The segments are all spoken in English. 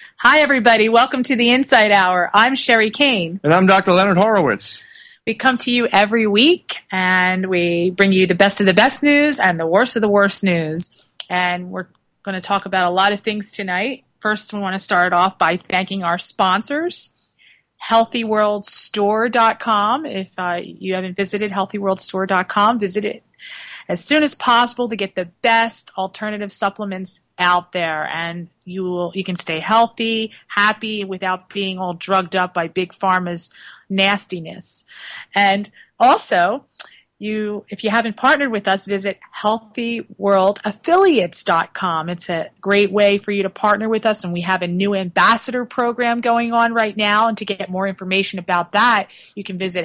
Hi, everybody. Welcome to the Insight Hour. I'm Sherry Kane. And I'm Dr. Leonard Horowitz. We come to you every week, and we bring you the best of the best news and the worst of the worst news. And we're going to talk about a lot of things tonight. First, we want to start off by thanking our sponsors, HealthyWorldStore.com. If you haven't visited HealthyWorldStore.com, visit it as soon as possible to get the best alternative supplements out there, and you can stay healthy, happy, without being all drugged up by Big Pharma's nastiness. And also, if you haven't partnered with us, visit HealthyWorldAffiliates.com. It's a great way for you to partner with us, and we have a new ambassador program going on right now. And to get more information about that, you can visit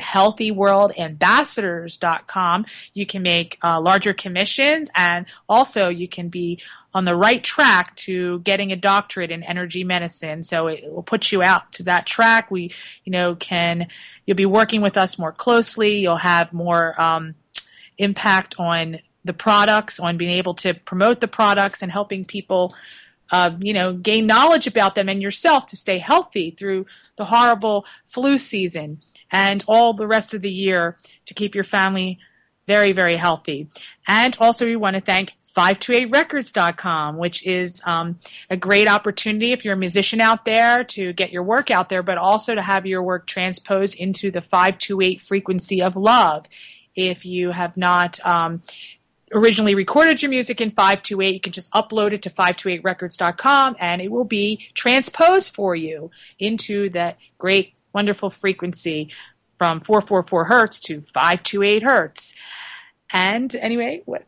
HealthyWorldAmbassadors.com. You can make larger commissions, and also you can be on the right track to getting a doctorate in energy medicine. So it will put you out to that track. You'll be working with us more closely. You'll have more impact on the products, on being able to promote the products and helping people, gain knowledge about them and yourself to stay healthy through the horrible flu season and all the rest of the year to keep your family very, very healthy. And also we want to thank 528records.com, which is a great opportunity if you're a musician out there to get your work out there, but also to have your work transposed into the 528 frequency of love. If you have not originally recorded your music in 528, you can just upload it to 528records.com and it will be transposed for you into that great, wonderful frequency from 444 hertz to 528 hertz. And anyway, what?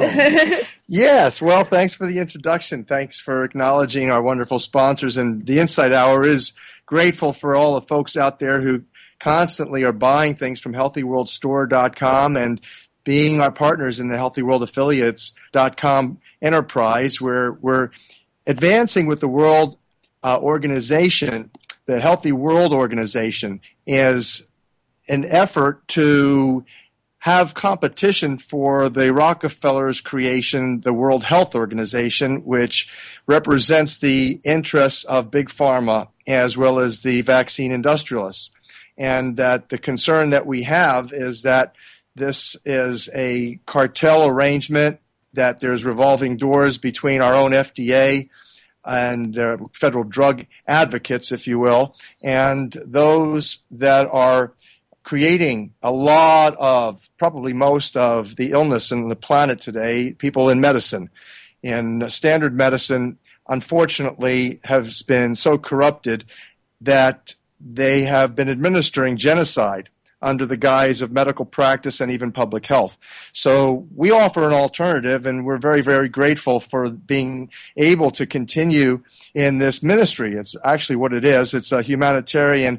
Yes. Well, thanks for the introduction. Thanks for acknowledging our wonderful sponsors. And the Insight Hour is grateful for all the folks out there who constantly are buying things from HealthyWorldStore.com and being our partners in the HealthyWorldAffiliates.com enterprise, where we're advancing with the world organization. The Healthy World Organization is an effort to have competition for the Rockefellers' creation, the World Health Organization, which represents the interests of Big Pharma as well as the vaccine industrialists. And that the concern that we have is that this is a cartel arrangement, that there's revolving doors between our own FDA and federal drug advocates, if you will, and those that are creating a lot of, probably most of the illness in the planet today, people in medicine. In standard medicine, unfortunately, has been so corrupted that they have been administering genocide under the guise of medical practice and even public health. So we offer an alternative, and we're very, very grateful for being able to continue in this ministry. It's actually what it is. It's a humanitarian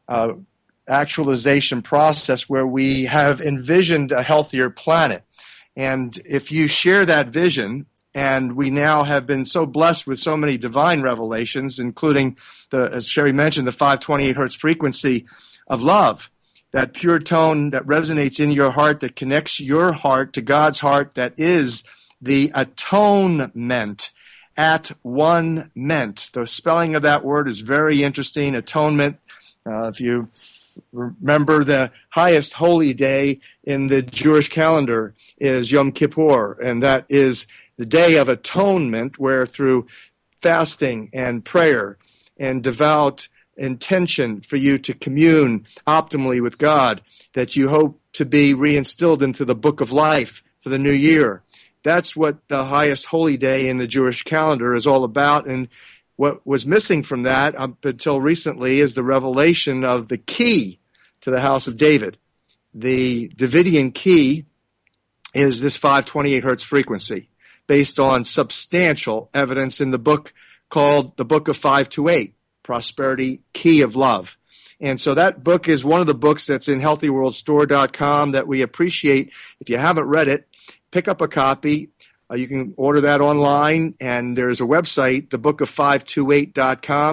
actualization process where we have envisioned a healthier planet. And if you share that vision, and we now have been so blessed with so many divine revelations, including, as Sherry mentioned, the 528 hertz frequency of love, that pure tone that resonates in your heart, that connects your heart to God's heart, that is the atonement at one ment. The spelling of that word is very interesting, atonement. If you remember, the highest holy day in the Jewish calendar is Yom Kippur, and that is the day of atonement, where through fasting and prayer and devout intention for you to commune optimally with God, that you hope to be reinstilled into the book of life for the new year. That's what the highest holy day in the Jewish calendar is all about. And what was missing from that up until recently is the revelation of the key to the house of David. The Davidian key is this 528 hertz frequency, based on substantial evidence in the book called the Book of 528, Prosperity Key of Love. And so that book is one of the books that's in HealthyWorldStore.com that we appreciate. If you haven't read it, pick up a copy. You can order that online, and there's a website, thebookoffive28.com,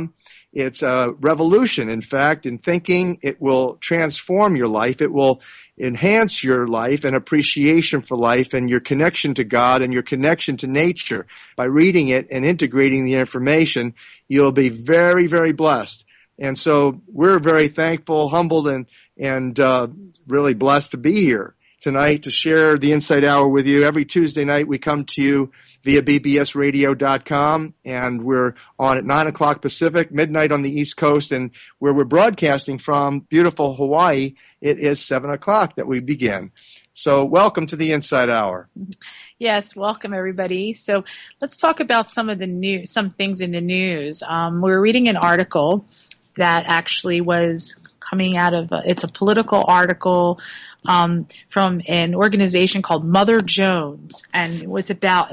It's a revolution. In fact, in thinking, it will transform your life. It will enhance your life and appreciation for life and your connection to God and your connection to nature. By reading it and integrating the information, you'll be very, very blessed. And so we're very thankful, humbled, and really blessed to be here tonight to share the Insight Hour with you. Every Tuesday night we come to you via bbsradio.com, and we're on at 9 o'clock Pacific, midnight on the East Coast, and where we're broadcasting from, beautiful Hawaii, it is 7 o'clock that we begin. So welcome to the Insight Hour. Yes, welcome everybody. So let's talk about some things in the news. We're reading an article that actually was coming out of, it's a political article from an organization called Mother Jones, and it was about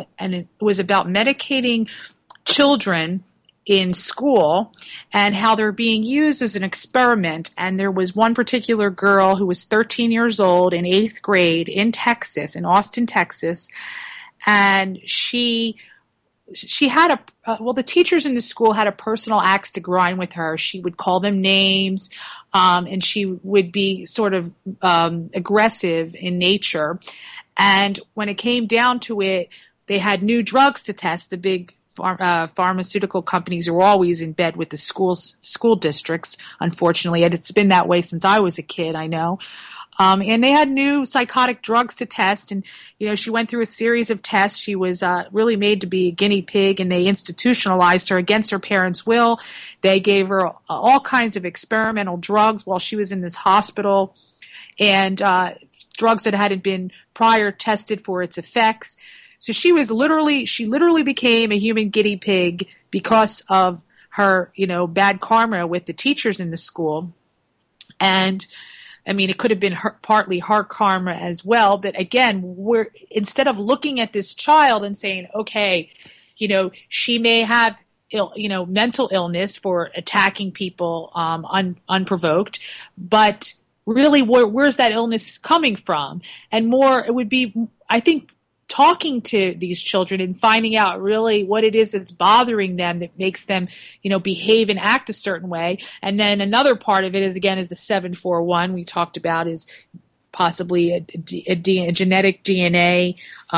medicating children in school and how they're being used as an experiment. And there was one particular girl who was 13 years old in 8th grade in Texas, in Austin, Texas, and she had the teachers in the school had a personal axe to grind with her. She would call them names, and she would be sort of aggressive in nature. And when it came down to it, they had new drugs to test. The big pharmaceutical companies are always in bed with the school districts, unfortunately. And it's been that way since I was a kid, I know. And they had new psychotic drugs to test, and she went through a series of tests. She was really made to be a guinea pig, and they institutionalized her against her parents' will. They gave her all kinds of experimental drugs while she was in this hospital, and drugs that hadn't been prior tested for its effects. So she literally became a human guinea pig because of her, bad karma with the teachers in the school. And I mean, it could have been partly her karma as well. But again, instead of looking at this child and saying, okay, she may have mental illness for attacking people unprovoked, but really, where's that illness coming from? And more, it would be, I think, talking to these children and finding out really what it is that's bothering them that makes them, behave and act a certain way. And then another part of it is the 741 we talked about is possibly a genetic DNA.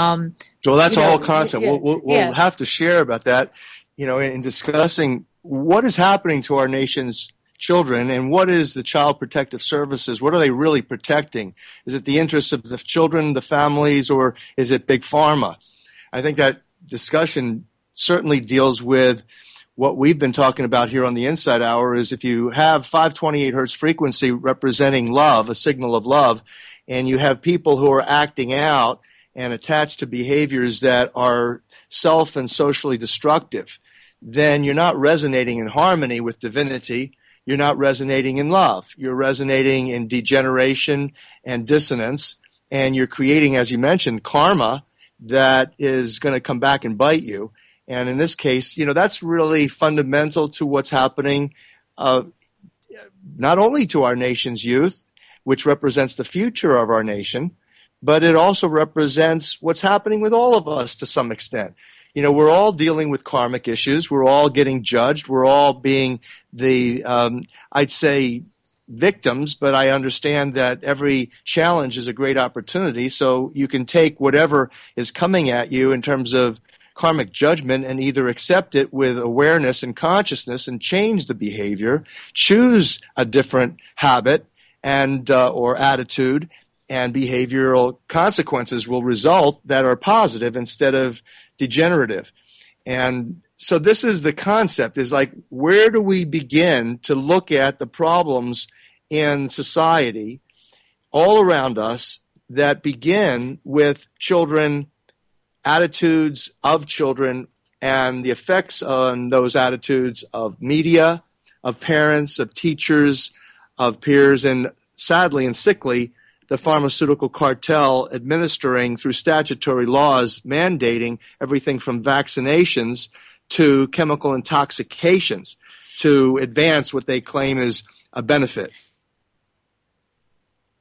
So that's a whole concept. Yeah, we'll have to share about that, in discussing what is happening to our nation's children and what is the Child Protective Services. What are they really protecting? Is it the interests of the children, the families, or is it Big Pharma? I think that discussion certainly deals with what we've been talking about here on the Insight Hour is if you have 528 hertz frequency representing love, a signal of love, and you have people who are acting out and attached to behaviors that are self and socially destructive, then you're not resonating in harmony with divinity. You're not resonating in love. You're resonating in degeneration and dissonance, and you're creating, as you mentioned, karma that is going to come back and bite you. And in this case, that's really fundamental to what's happening, not only to our nation's youth, which represents the future of our nation, but it also represents what's happening with all of us to some extent. We're all dealing with karmic issues. We're all getting judged. We're all being the, I'd say, victims, but I understand that every challenge is a great opportunity. So you can take whatever is coming at you in terms of karmic judgment and either accept it with awareness and consciousness and change the behavior, choose a different habit and or attitude, and behavioral consequences will result that are positive instead of degenerative. And so this is the concept, is like, where do we begin to look at the problems in society all around us that begin with children, attitudes of children, and the effects on those attitudes of media, of parents, of teachers, of peers, and sadly and sickly, the pharmaceutical cartel administering through statutory laws mandating everything from vaccinations to chemical intoxications to advance what they claim is a benefit.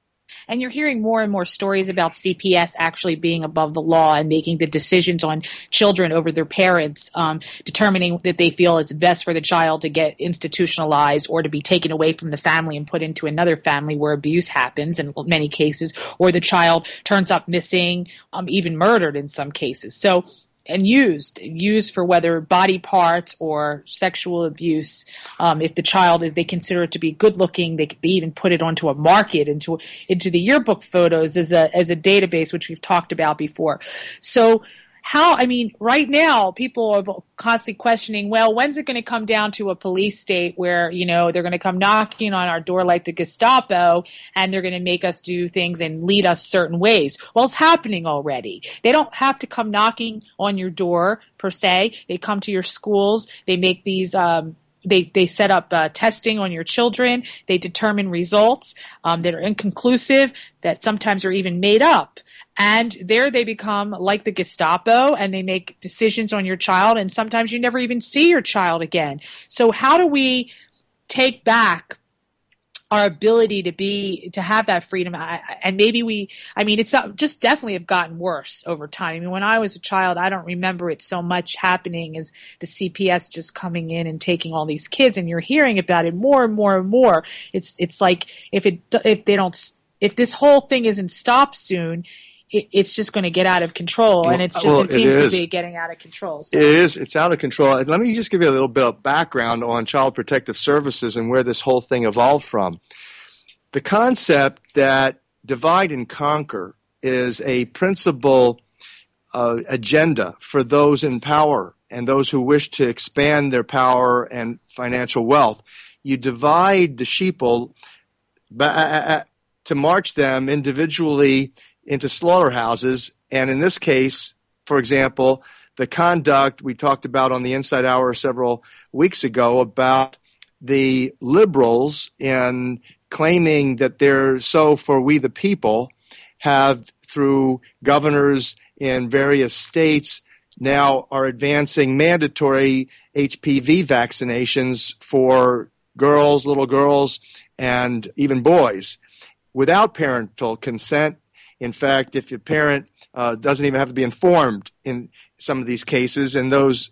And you're hearing more and more stories about CPS actually being above the law and making the decisions on children over their parents, determining that they feel it's best for the child to get institutionalized or to be taken away from the family and put into another family where abuse happens in many cases, or the child turns up missing, even murdered in some cases. So, and used for whether body parts or sexual abuse. If the child they consider it to be good looking, they even put it onto a market, into the yearbook photos as a database, which we've talked about before. So right now people are constantly questioning, well, when's it going to come down to a police state where, they're going to come knocking on our door like the Gestapo and they're going to make us do things and lead us certain ways? Well, it's happening already. They don't have to come knocking on your door per se. They come to your schools. They make these They set up testing on your children. They determine results that are inconclusive, that sometimes are even made up. And there they become like the Gestapo, and they make decisions on your child, and sometimes you never even see your child again. So how do we take back our ability to have that freedom? And maybe it's just definitely have gotten worse over time. I mean, when I was a child, I don't remember it so much happening as the CPS just coming in and taking all these kids, and you're hearing about it more and more and more. It's like if this whole thing isn't stopped soon, it's just going to get out of control, and it seems to be getting out of control. So. It is. It's out of control. Let me just give you a little bit of background on Child Protective Services and where this whole thing evolved from. The concept that divide and conquer is a principal agenda for those in power and those who wish to expand their power and financial wealth. You divide the sheeple to march them individually into slaughterhouses, and in this case, for example, the conduct we talked about on the Inside Hour several weeks ago about the liberals in claiming that they're so for we the people have, through governors in various states, now are advancing mandatory HPV vaccinations for girls, little girls, and even boys without parental consent. In fact, if your parent doesn't even have to be informed in some of these cases, and those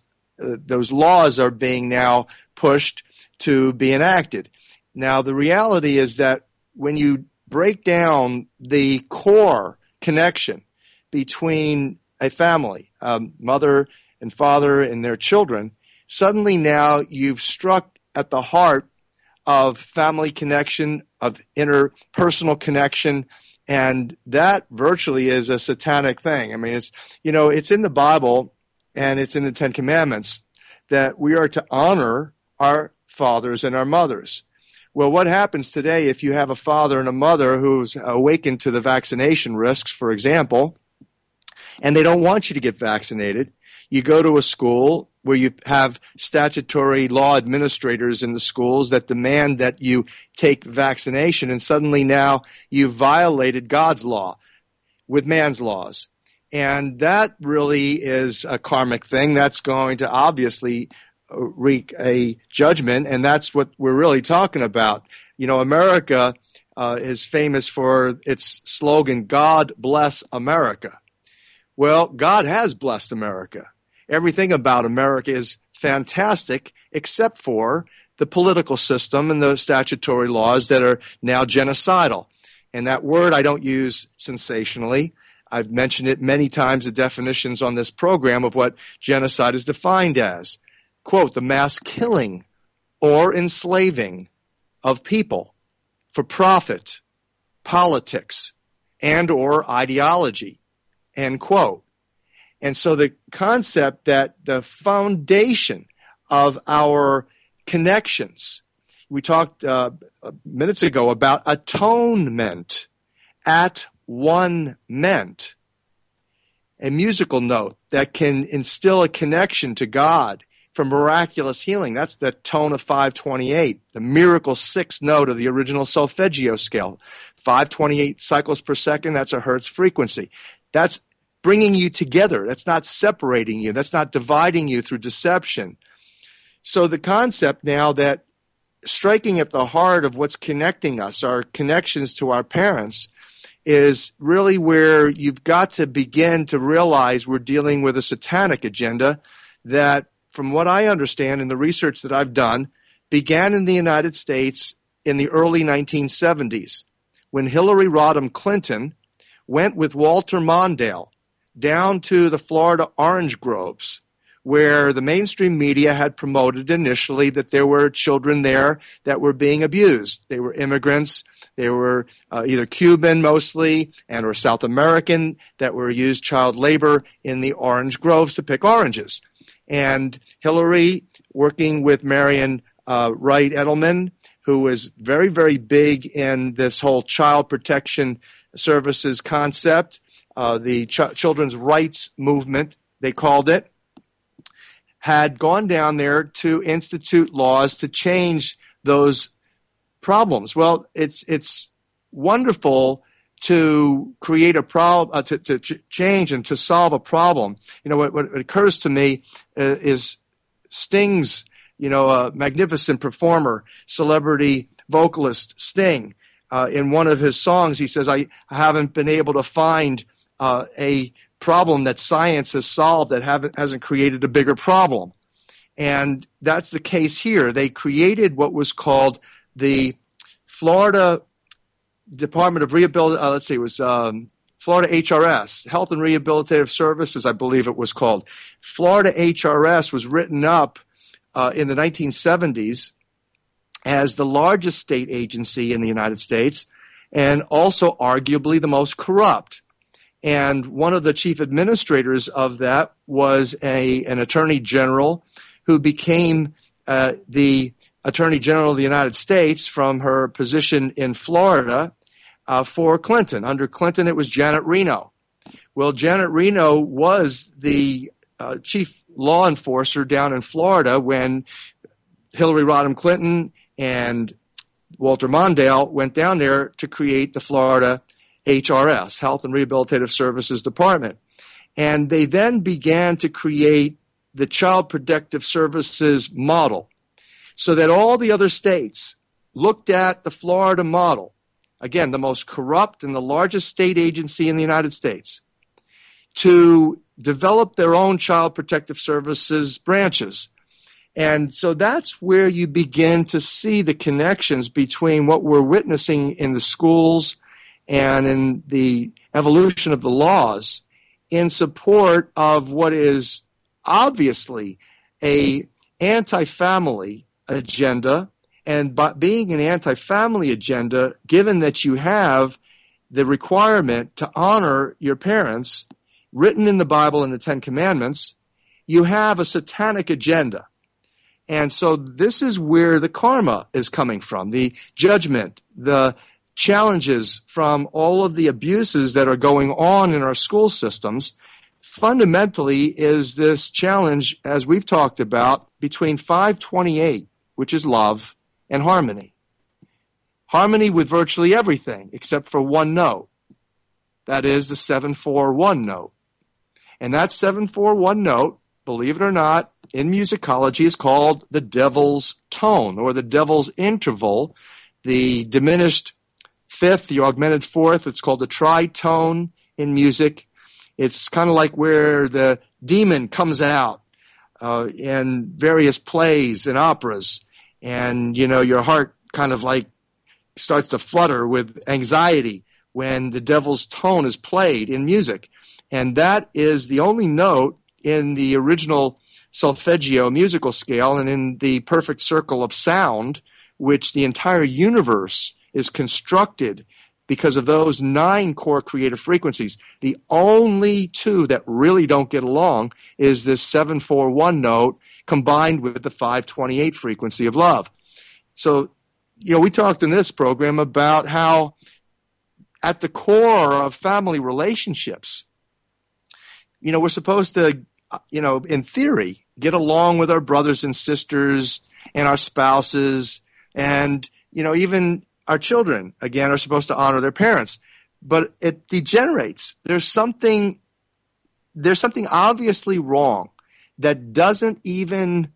laws are being now pushed to be enacted. Now, the reality is that when you break down the core connection between a family, mother and father and their children, suddenly now you've struck at the heart of family connection, of interpersonal connection, and that virtually is a satanic thing. I mean, it's in the Bible and it's in the Ten Commandments that we are to honor our fathers and our mothers. Well, what happens today if you have a father and a mother who's awakened to the vaccination risks, for example, and they don't want you to get vaccinated? You go to a school where you have statutory law administrators in the schools that demand that you take vaccination, and suddenly now you've violated God's law with man's laws. And that really is a karmic thing. That's going to obviously wreak a judgment, and that's what we're really talking about. America is famous for its slogan, God bless America. Well, God has blessed America. Everything about America is fantastic except for the political system and the statutory laws that are now genocidal. And that word I don't use sensationally. I've mentioned it many times, the definitions on this program of what genocide is defined as. Quote, the mass killing or enslaving of people for profit, politics, and or ideology, end quote. And so the concept that the foundation of our connections, we talked minutes ago about atonement, at one meant, a musical note that can instill a connection to God for miraculous healing. That's the tone of 528, the miracle sixth note of the original solfeggio scale. 528 cycles per second, that's a Hertz frequency. That's bringing you together. That's not separating you. That's not dividing you through deception. So the concept now that striking at the heart of what's connecting us, our connections to our parents, is really where you've got to begin to realize we're dealing with a satanic agenda that, from what I understand in the research that I've done, began in the United States in the early 1970s when Hillary Rodham Clinton went with Walter Mondale down to the Florida orange groves, where the mainstream media had promoted initially that there were children there that were being abused. They were immigrants. They were either Cuban mostly and or South American that were used child labor in the orange groves to pick oranges. And Hillary, working with Marian Wright Edelman, who was very, very big in this whole child protection services concept, the children's rights movement, they called it, had gone down there to institute laws to change those problems. Well, it's wonderful to create a problem, to change and to solve a problem. You know, what occurs to me is Sting's, a magnificent performer, celebrity vocalist Sting. In one of his songs, he says, I haven't been able to find a problem that science has solved that hasn't created a bigger problem. And that's the case here. They created what was called the Florida Department of Rehabilitation, it was Florida HRS, Health and Rehabilitative Services, I believe it was called. Florida HRS was written up in the 1970s as the largest state agency in the United States and also arguably the most corrupt. And one of the chief administrators of that was an attorney general who became the Attorney General of the United States from her position in Florida for Clinton. Under Clinton, it was Janet Reno. Well, Janet Reno was the chief law enforcer down in Florida when Hillary Rodham Clinton and Walter Mondale went down there to create the Florida HRS, Health and Rehabilitative Services Department. And they then began to create the Child Protective Services model so that all the other states looked at the Florida model, again, the most corrupt and the largest state agency in the United States, to develop their own Child Protective Services branches. And so that's where you begin to see the connections between what we're witnessing in the schools and in the evolution of the laws in support of what is obviously a anti-family agenda. And by being an anti-family agenda, given that you have the requirement to honor your parents written in the Bible in the Ten Commandments, you have a satanic agenda. And so this is where the karma is coming from, the judgment, the challenges from all of the abuses that are going on in our school systems. Fundamentally is this challenge, as we've talked about, between 528, which is love, and harmony. Harmony with virtually everything except for one note. That is the 7-4-1 note. And that 7-4-1 note, believe it or not, in musicology is called the devil's tone or the devil's interval, the diminished fifth, the augmented fourth. It's called the tritone in music. It's kind of like where the demon comes out in various plays and operas. And, your heart kind of like starts to flutter with anxiety when the devil's tone is played in music. And that is the only note in the original solfeggio musical scale and in the perfect circle of sound, which the entire universe is constructed because of those 9 core creative frequencies. The only 2 that really don't get along is this 7-4-1 note combined with the 528 frequency of love. So, we talked in this program about how at the core of family relationships, we're supposed to, in theory, get along with our brothers and sisters and our spouses and, even our children, again, are supposed to honor their parents. But it degenerates. There's something obviously wrong that doesn't even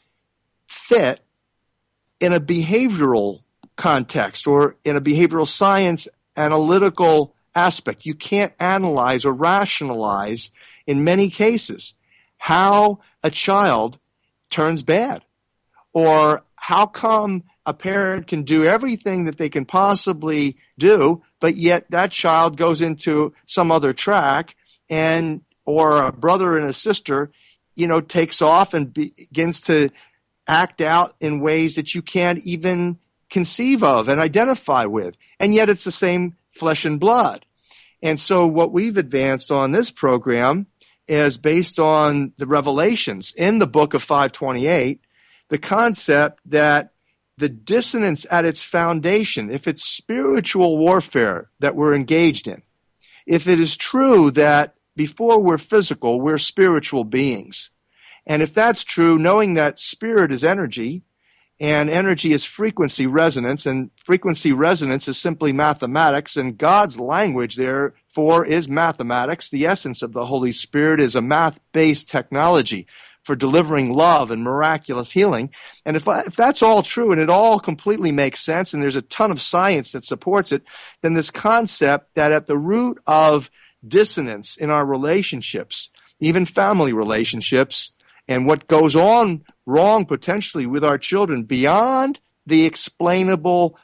fit in a behavioral context or in a behavioral science analytical aspect. You can't analyze or rationalize in many cases how a child turns bad, or how come a parent can do everything that they can possibly do, but yet that child goes into some other track, and or a brother and a sister, takes off and begins to act out in ways that you can't even conceive of and identify with. And yet it's the same flesh and blood. And so what we've advanced on this program is based on the revelations in the book of 528, the concept that the dissonance at its foundation, if it's spiritual warfare that we're engaged in, if it is true that before we're physical, we're spiritual beings, and if that's true, knowing that spirit is energy, and energy is frequency resonance, and frequency resonance is simply mathematics, and God's language, therefore, is mathematics. The essence of the Holy Spirit is a math-based technology for delivering love and miraculous healing. And if that's all true, and it all completely makes sense, and there's a ton of science that supports it, then this concept that at the root of dissonance in our relationships, even family relationships, and what goes on wrong potentially with our children beyond the explainable,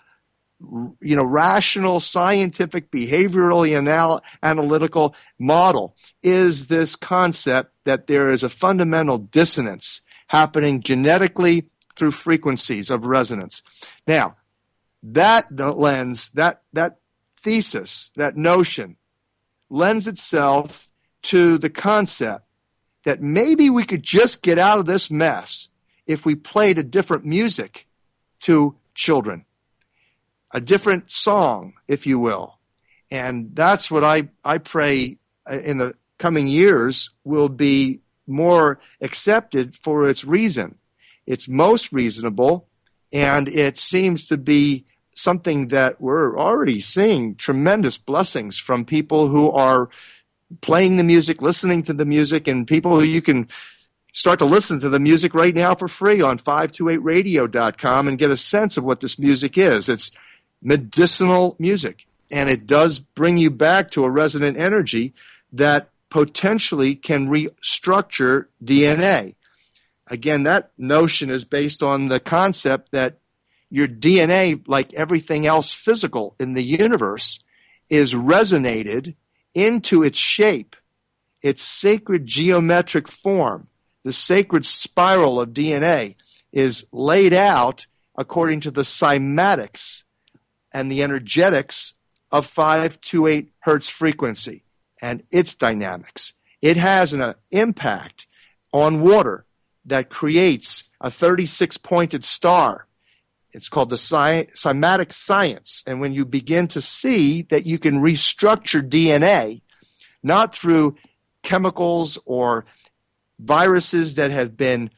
rational, scientific, behaviorally analytical model, is this concept that there is a fundamental dissonance happening genetically through frequencies of resonance. Now, that lens, that thesis, that notion, lends itself to the concept that maybe we could just get out of this mess if we played a different music to children, a different song, if you will. And that's what I pray in the coming years will be more accepted for its reason. It's most reasonable, and it seems to be something that we're already seeing tremendous blessings from people who are playing the music, listening to the music, and people who you can start to listen to the music right now for free on 528radio.com and get a sense of what this music is. It's medicinal music, and it does bring you back to a resonant energy that potentially can restructure DNA. Again, that notion is based on the concept that your DNA, like everything else physical in the universe, is resonated into its shape, its sacred geometric form. The sacred spiral of DNA is laid out according to the cymatics and the energetics of 528 hertz frequency and its dynamics. It has an impact on water that creates a 36-pointed star. It's called the cymatic science. And when you begin to see that you can restructure DNA, not through chemicals or viruses that have been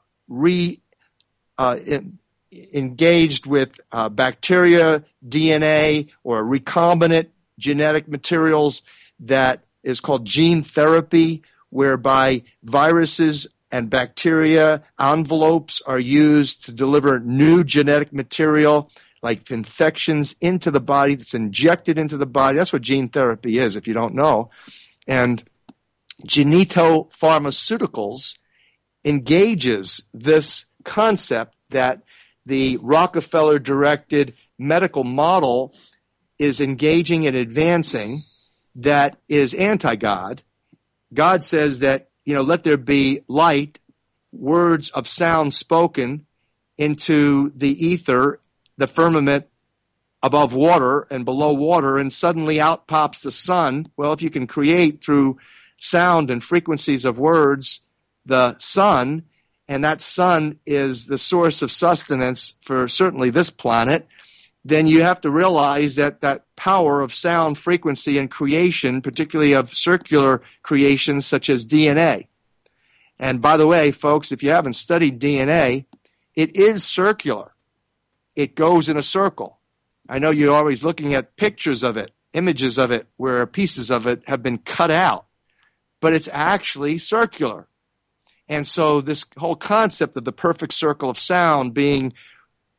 engaged with bacteria DNA or recombinant genetic materials, that is called gene therapy, whereby viruses and bacteria envelopes are used to deliver new genetic material like infections into the body that's injected into the body. That's what gene therapy is, if you don't know. And Genetopharmaceuticals engages this concept that the Rockefeller-directed medical model is engaging and advancing that is anti-God. God says that, let there be light, words of sound spoken into the ether, the firmament above water and below water, and suddenly out pops the sun. Well, if you can create through sound and frequencies of words the sun, and that sun is the source of sustenance for certainly this planet, then you have to realize that that power of sound frequency and creation, particularly of circular creations such as DNA. And by the way, folks, if you haven't studied DNA, it is circular. It goes in a circle. I know you're always looking at pictures of it, images of it, where pieces of it have been cut out. But it's actually circular. And so this whole concept of the perfect circle of sound being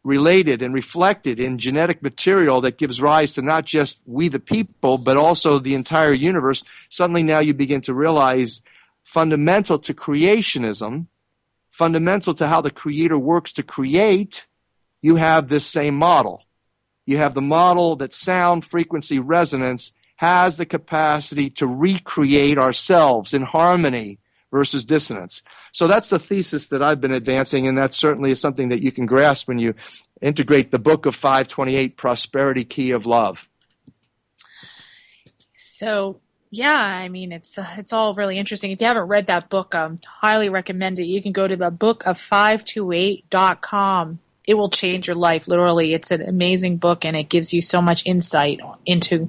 related and reflected in genetic material that gives rise to not just we the people, but also the entire universe, suddenly now you begin to realize fundamental to creationism, fundamental to how the Creator works to create, you have this same model. You have the model that sound, frequency, resonance has the capacity to recreate ourselves in harmony versus dissonance. So that's the thesis that I've been advancing, and that certainly is something that you can grasp when you integrate the Book of 528, Prosperity Key of Love. So, yeah, I mean, it's all really interesting. If you haven't read that book, highly recommend it. You can go to the bookof528.com. It will change your life, literally. It's an amazing book, and it gives you so much insight into,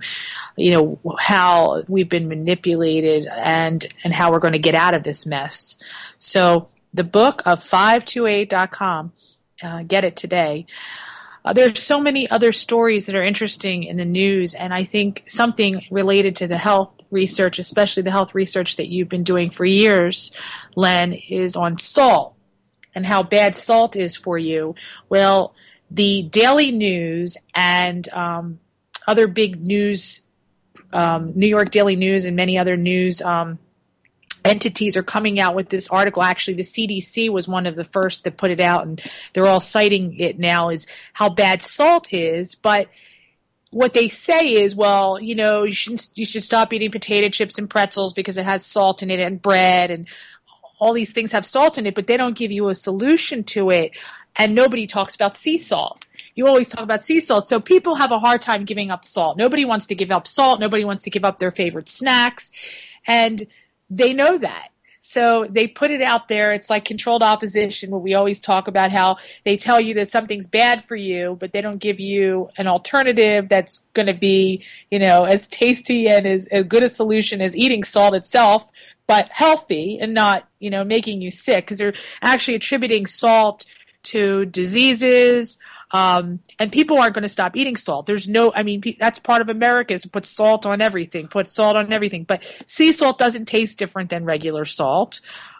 how we've been manipulated and how we're going to get out of this mess. So the bookof528.com, get it today. There's so many other stories that are interesting in the news, and I think something related to the health research, especially the health research that you've been doing for years, Len, is on salt and how bad salt is for you. Well, the Daily News and other big news, New York Daily News and many other news entities are coming out with this article. Actually, the CDC was one of the first that put it out, and they're all citing it now, is how bad salt is. But what they say is, well, you should stop eating potato chips and pretzels because it has salt in it, and bread, and all these things have salt in it, but they don't give you a solution to it. And nobody talks about sea salt. You always talk about sea salt. So people have a hard time giving up salt. Nobody wants to give up salt. Nobody wants to give up their favorite snacks. And they know that. So they put it out there. It's like controlled opposition, where we always talk about how they tell you that something's bad for you, but they don't give you an alternative that's going to be, as tasty and as good a solution as eating salt itself, but healthy and not, making you sick, because they're actually attributing salt to diseases, and people aren't going to stop eating salt. That's part of America, is to put salt on everything, but sea salt doesn't taste different than regular salt.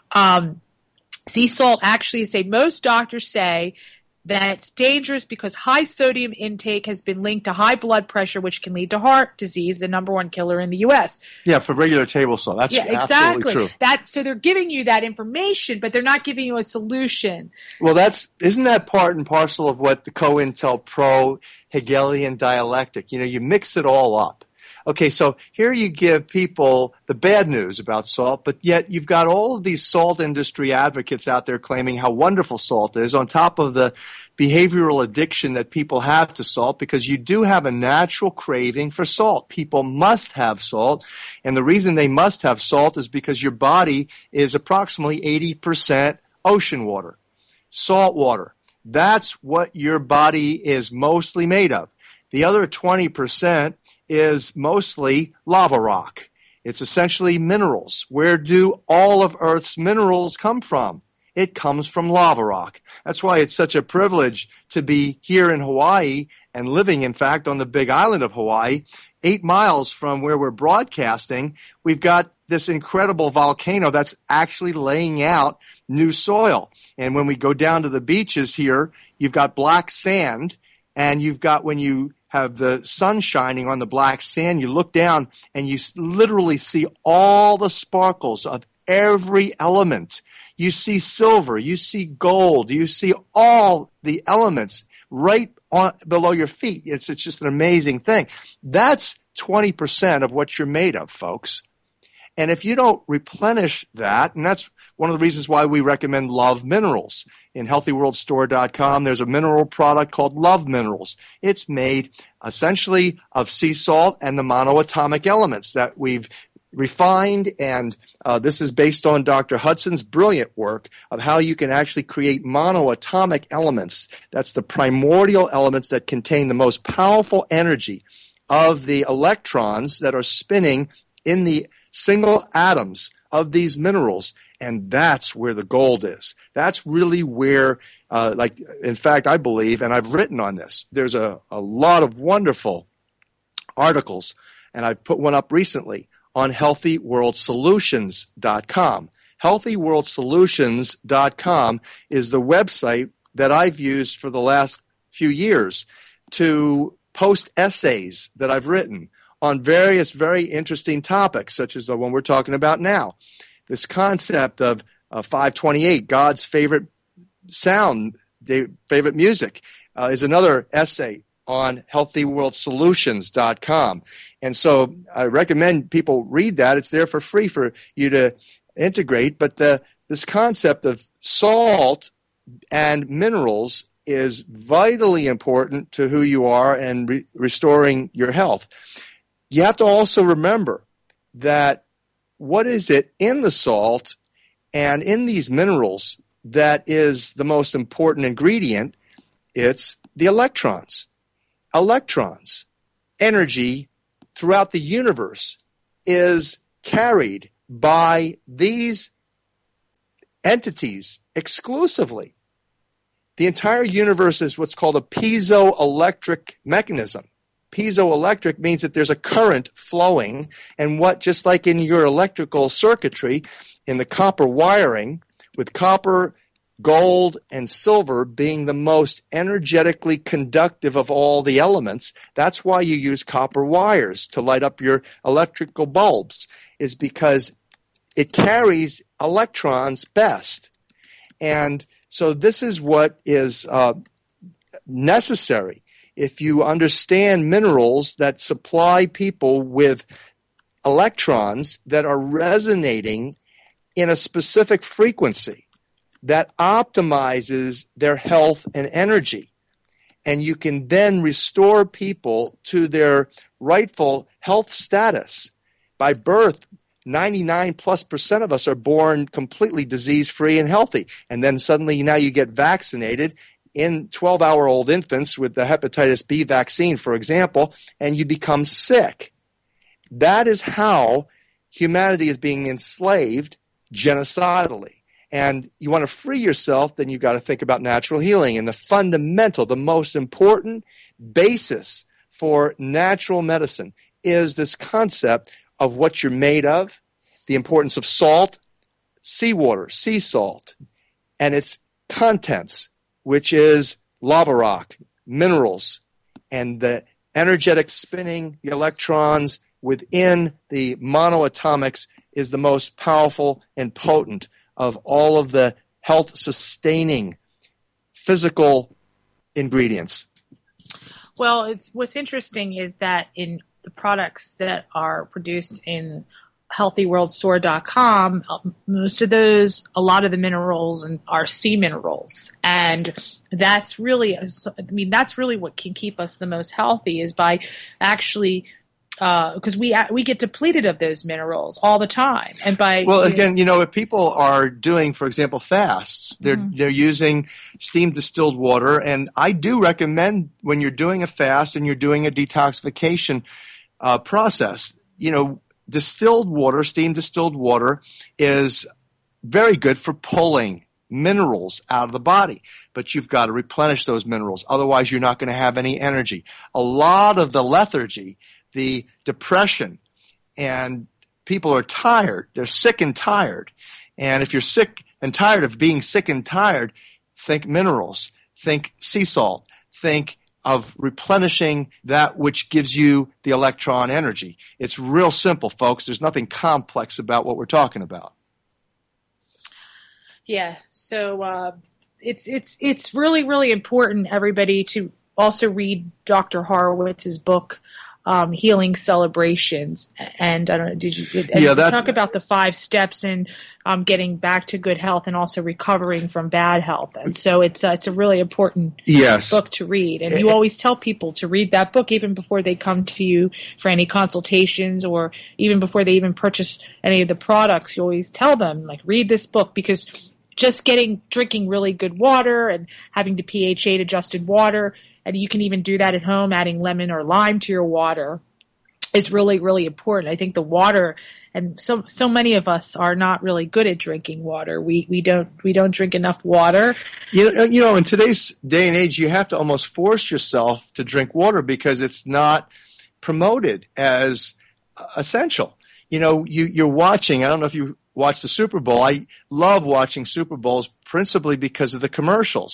Sea salt actually most doctors say that it's dangerous because high sodium intake has been linked to high blood pressure, which can lead to heart disease, the number one killer in the U.S. Yeah, for regular table salt. That's absolutely true. So they're giving you that information, but they're not giving you a solution. Well, isn't that part and parcel of what the COINTELPRO Hegelian dialectic? You mix it all up. Okay, so here you give people the bad news about salt, but yet you've got all of these salt industry advocates out there claiming how wonderful salt is, on top of the behavioral addiction that people have to salt, because you do have a natural craving for salt. People must have salt, and the reason they must have salt is because your body is approximately 80% ocean water, salt water. That's what your body is mostly made of. The other 20% is mostly lava rock. It's essentially minerals. Where do all of Earth's minerals come from? It comes from lava rock. That's why it's such a privilege to be here in Hawaii and living, in fact, on the big island of Hawaii. 8 miles from where we're broadcasting, we've got this incredible volcano that's actually laying out new soil. And when we go down to the beaches here, you've got black sand, and you've got, when you have the sun shining on the black sand, you look down and you literally see all the sparkles of every element. You see silver, you see gold, you see all the elements right below your feet. It's just an amazing thing. That's 20% of what you're made of, folks. And if you don't replenish that, and that's one of the reasons why we recommend Love Minerals. In healthyworldstore.com, there's a mineral product called Love Minerals. It's made essentially of sea salt and the monoatomic elements that we've refined, and this is based on Dr. Hudson's brilliant work of how you can actually create monoatomic elements. That's the primordial elements that contain the most powerful energy of the electrons that are spinning in the single atoms of these minerals. And that's where the gold is. That's really where, in fact, I believe, and I've written on this, there's a lot of wonderful articles, and I've put one up recently on healthyworldsolutions.com. Healthyworldsolutions.com is the website that I've used for the last few years to post essays that I've written on various very interesting topics, such as the one we're talking about now. This concept of 528, God's favorite sound, favorite music, is another essay on healthyworldsolutions.com. And so I recommend people read that. It's there for free for you to integrate. But this concept of salt and minerals is vitally important to who you are and restoring your health. You have to also remember that what is it in the salt and in these minerals that is the most important ingredient? It's the electrons. Electrons, energy throughout the universe, is carried by these entities exclusively. The entire universe is what's called a piezoelectric mechanism. Piezoelectric means that there's a current flowing, and just like in your electrical circuitry, in the copper wiring, with copper, gold, and silver being the most energetically conductive of all the elements, that's why you use copper wires to light up your electrical bulbs, is because it carries electrons best. And so this is what is necessary. If you understand minerals that supply people with electrons that are resonating in a specific frequency that optimizes their health and energy, and you can then restore people to their rightful health status. By birth, 99+% of us are born completely disease-free and healthy. And then suddenly now you get vaccinated in 12-hour-old infants with the hepatitis B vaccine, for example, and you become sick. That is how humanity is being enslaved genocidally. And you want to free yourself, then you've got to think about natural healing. And the fundamental, the most important basis for natural medicine is this concept of what you're made of, the importance of salt, seawater, sea salt, and its contents, which is lava rock, minerals, and the energetic spinning, the electrons within the monoatomics is the most powerful and potent of all of the health-sustaining physical ingredients. Well, what's interesting is that in the products that are produced in healthyworldstore.com, most of those, a lot of the minerals are sea minerals. And that's really, that's really what can keep us the most healthy, is by actually, because we get depleted of those minerals all the time. And again, if people are doing, for example, fasts, they're using steam distilled water. And I do recommend, when you're doing a fast and you're doing a detoxification process, distilled water, steam distilled water, is very good for pulling minerals out of the body. But you've got to replenish those minerals. Otherwise, you're not going to have any energy. A lot of the lethargy, the depression, and people are tired. They're sick and tired. And if you're sick and tired of being sick and tired, think minerals, think sea salt, think of replenishing that which gives you the electron energy. It's real simple, folks. There's nothing complex about what we're talking about. Yeah, so it's really, really important, everybody, to also read Dr. Horowitz's book, Healing Celebrations. And I don't know, did you talk about the 5 steps in getting back to good health and also recovering from bad health? And so it's a really important book to read. And you always tell people to read that book even before they come to you for any consultations, or even before they even purchase any of the products. You always tell them, read this book, because just drinking really good water and having the pH 8 adjusted water, and you can even do that at home, adding lemon or lime to your water, is really, really important. I think the water, and so many of us are not really good at drinking water. We don't drink enough water. In today's day and age, you have to almost force yourself to drink water because it's not promoted as essential. You're watching. I don't know if you watch the Super Bowl. I love watching Super Bowls principally because of the commercials.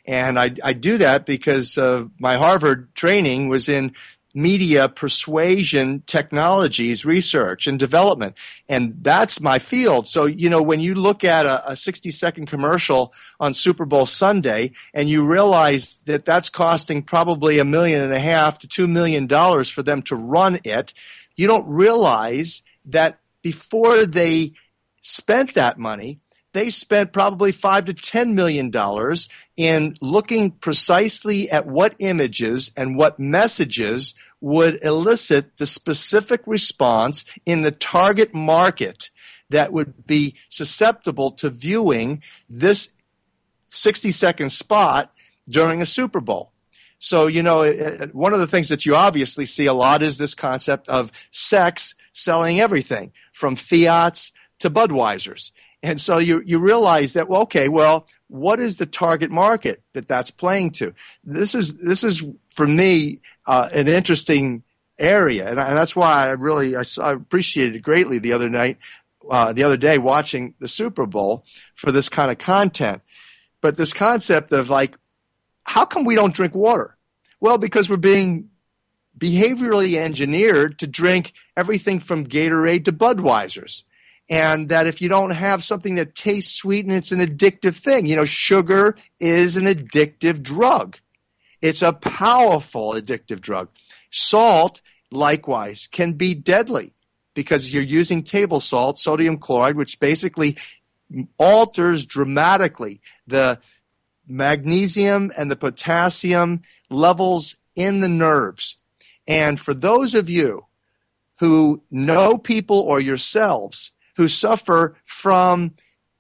And I do that because my Harvard training was in media persuasion technologies research and development. And that's my field. So, when you look at a 60-second commercial on Super Bowl Sunday and you realize that that's costing probably $1.5 million to $2 million for them to run it, you don't realize that before they spent that money, they spent probably $5 to $10 million in looking precisely at what images and what messages would elicit the specific response in the target market that would be susceptible to viewing this 60-second spot during a Super Bowl. So, one of the things that you obviously see a lot is this concept of sex selling everything, from Fiats to Budweisers. And so you realize that, what is the target market that's playing to? This is for me an interesting area, and that's why I appreciated it greatly the other day watching the Super Bowl for this kind of content. But this concept of how come we don't drink water? Well, because we're being behaviorally engineered to drink everything from Gatorade to Budweisers. And that if you don't have something that tastes sweet and it's an addictive thing, sugar is an addictive drug. It's a powerful addictive drug. Salt, likewise, can be deadly because you're using table salt, sodium chloride, which basically alters dramatically the magnesium and the potassium levels in the nerves. And for those of you who know people or yourselves who suffer from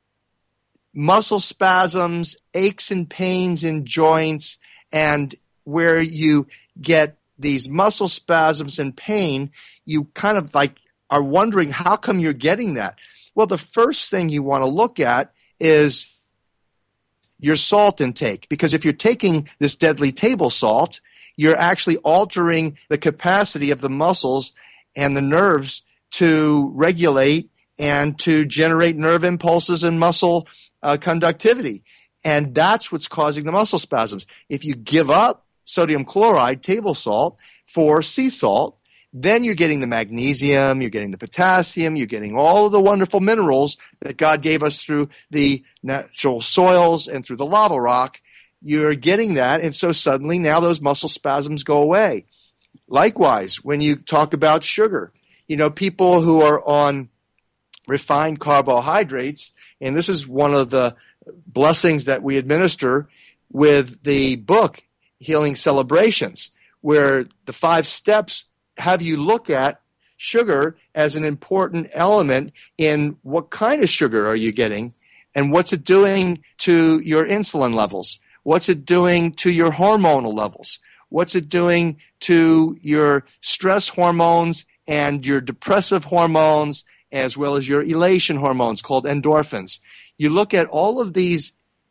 muscle spasms, aches and pains in joints, and where you get these muscle spasms and pain, you kind of are wondering, how come you're getting that? Well, the first thing you want to look at is your salt intake, because if you're taking this deadly table salt, you're actually altering the capacity of the muscles and the nerves to regulate and to generate nerve impulses and muscle conductivity. And that's what's causing the muscle spasms. If you give up sodium chloride, table salt, for sea salt, then you're getting the magnesium, you're getting the potassium, you're getting all of the wonderful minerals that God gave us through the natural soils and through the lava rock. You're getting that, and so suddenly now those muscle spasms go away. Likewise, when you talk about sugar, people who are on refined carbohydrates, and this is one of the blessings that we administer with the book, Healing Celebrations, where the 5 steps have you look at sugar as an important element in what kind of sugar are you getting and what's it doing to your insulin levels, what's it doing to your hormonal levels, what's it doing to your stress hormones and your depressive hormones, as well as your elation hormones called endorphins. You look at all of these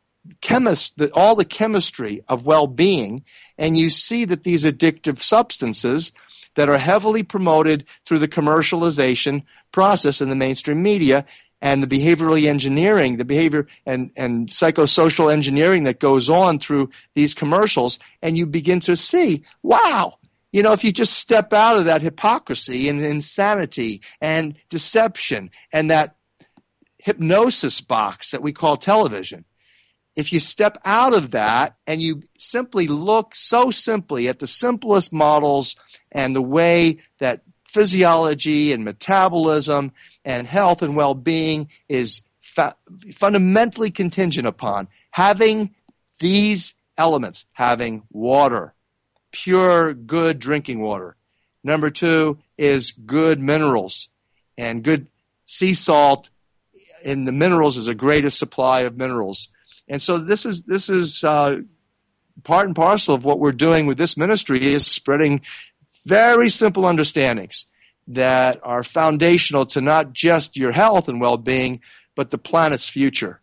all the chemistry of well-being, and you see that these addictive substances that are heavily promoted through the commercialization process in the mainstream media and the behaviorally engineering, the behavior and psychosocial engineering that goes on through these commercials, and you begin to see, wow, if you just step out of that hypocrisy and insanity and deception and that hypnosis box that we call television, if you step out of that and you simply look so simply at the simplest models and the way that physiology and metabolism and health and well-being is fundamentally contingent upon having these elements, having water, pure, good drinking water. Number 2 is good minerals, and good sea salt in the minerals is the greatest supply of minerals. And so this is part and parcel of what we're doing with this ministry, is spreading very simple understandings that are foundational to not just your health and well-being, but the planet's future.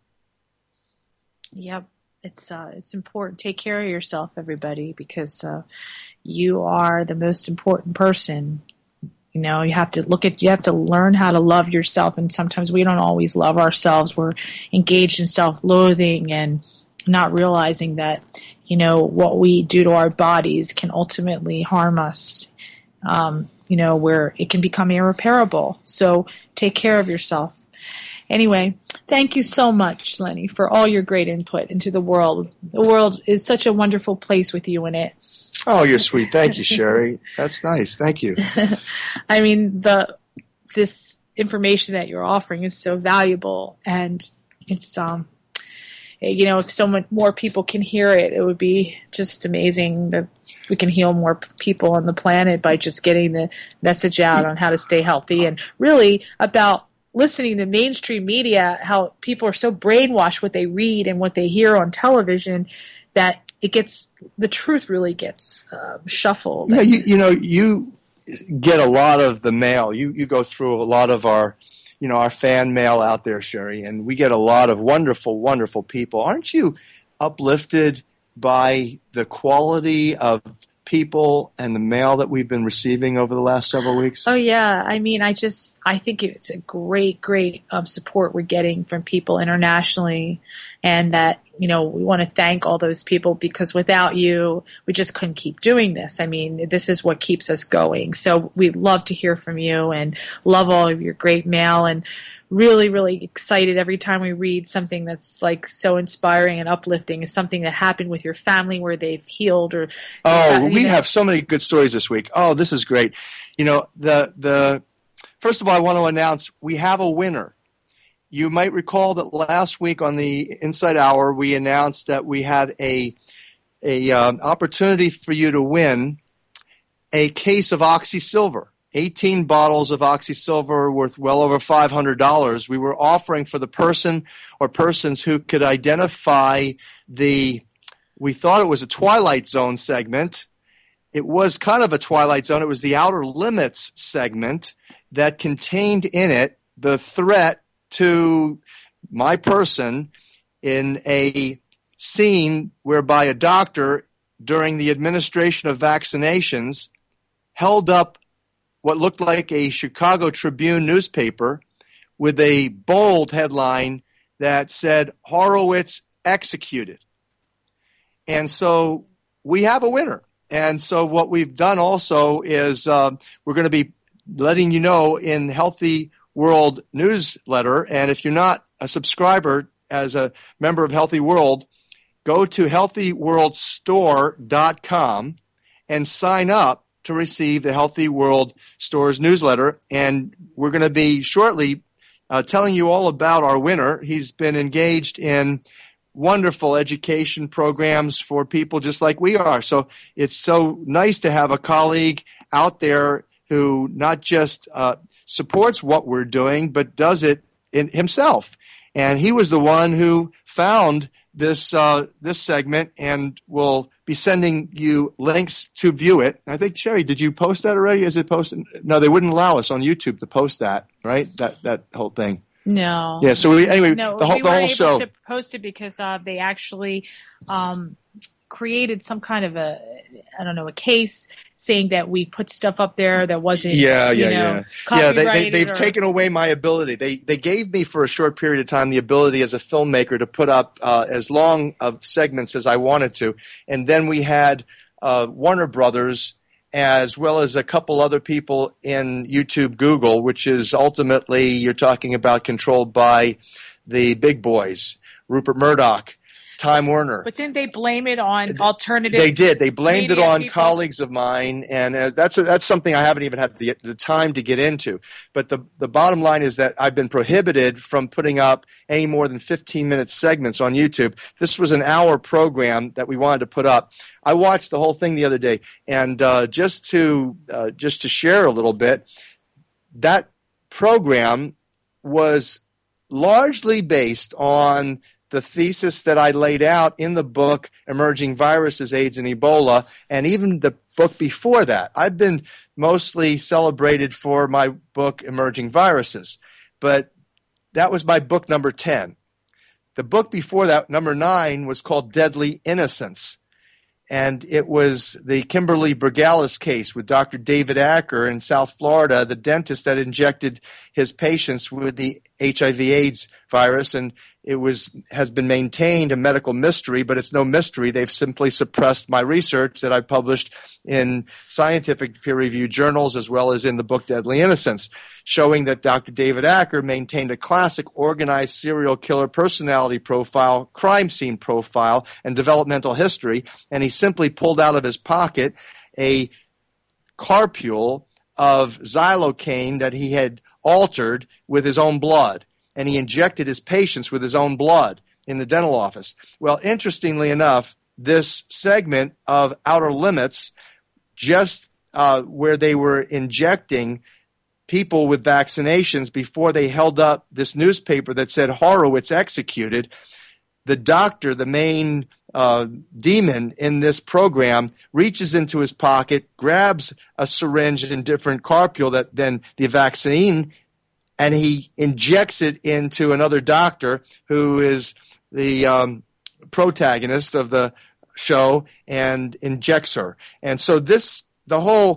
Yep. It's important. Take care of yourself, everybody, because you are the most important person. You have to learn how to love yourself, and sometimes we don't always love ourselves. We're engaged in self-loathing and not realizing that, what we do to our bodies can ultimately harm us, where it can become irreparable. So take care of yourself. Anyway, thank you so much, Lenny, for all your great input into the world. The world is such a wonderful place with you in it. Oh, you're sweet. Thank you, Sherry. That's nice. Thank you. I mean, this information that you're offering is so valuable, and it's if so much more people can hear it, it would be just amazing that we can heal more people on the planet by just getting the message out on how to stay healthy, and really about listening to mainstream media, how people are so brainwashed what they read and what they hear on television that the truth really gets shuffled. Yeah, you get a lot of the mail. You go through a lot of our fan mail out there, Sherry, and we get a lot of wonderful, wonderful people. Aren't you uplifted by the quality of people and the mail that we've been receiving over the last several weeks? Oh, yeah. I mean, I think it's a great, great support we're getting from people internationally, and that, we want to thank all those people, because without you, we just couldn't keep doing this. I mean, this is what keeps us going. So we'd love to hear from you, and love all of your great mail, and really, really excited every time we read something that's like so inspiring and uplifting, is something that happened with your family where they've healed or. We have so many good stories this week. Oh, this is great. First of all, I want to announce we have a winner. You might recall that last week on the Inside Hour, we announced that we had a opportunity for you to win a case of OxySilver. 18 bottles of OxySilver worth well over $500. We were offering for the person or persons who could identify we thought it was a Twilight Zone segment. It was kind of a Twilight Zone. It was the Outer Limits segment that contained in it the threat to my person in a scene whereby a doctor, during the administration of vaccinations, held up what looked like a Chicago Tribune newspaper with a bold headline that said, "Horowitz executed." And so we have a winner. And so what we've done also is we're going to be letting you know in Healthy World newsletter. And if you're not a subscriber as a member of Healthy World, go to healthyworldstore.com and sign up to receive the Healthy World Store's newsletter. And we're going to be shortly telling you all about our winner. He's been engaged in wonderful education programs for people just like we are. So it's so nice to have a colleague out there who not just supports what we're doing, but does it himself. And he was the one who found this segment, and will be sending you links to view it. I think, Sherry, did you post that already? Is it posted? No, they wouldn't allow us on YouTube to post that, right? That whole thing. No. Yeah. So the whole show. Able to post it because they actually created some kind of a case saying that we put stuff up there that wasn't copyrighted. They've taken away my ability. They gave me for a short period of time the ability as a filmmaker to put up as long of segments as I wanted to, and then we had Warner Brothers as well as a couple other people in YouTube Google, which is ultimately, you're talking about, controlled by the big boys, Rupert Murdoch, Time Warner. But didn't they blame it on alternative? They did. They blamed it on people? Colleagues of mine, and that's something I haven't even had the time to get into. But the bottom line is that I've been prohibited from putting up any more than 15-minute segments on YouTube. This was an hour program that we wanted to put up. I watched the whole thing the other day, and just to share a little bit, that program was largely based on the thesis that I laid out in the book, Emerging Viruses, AIDS, and Ebola, and even the book before that. I've been mostly celebrated for my book, Emerging Viruses, but that was my book number 10. The book before that, number 9, was called Deadly Innocence, and it was the Kimberly Bergalis case with Dr. David Acker in South Florida, the dentist that injected his patients with the HIV/AIDS virus, and it has been maintained a medical mystery, but it's no mystery. They've simply suppressed my research that I published in scientific peer-reviewed journals as well as in the book Deadly Innocence, showing that Dr. David Acker maintained a classic organized serial killer personality profile, crime scene profile, and developmental history, and he simply pulled out of his pocket a carpule of xylocaine that he had altered with his own blood, and he injected his patients with his own blood in the dental office. Well, interestingly enough, this segment of Outer Limits, just where they were injecting people with vaccinations before they held up this newspaper that said Horowitz executed, the doctor, the main demon in this program, reaches into his pocket, grabs a syringe and different carpule that then the vaccine, and he injects it into another doctor who is the protagonist of the show and injects her. And so the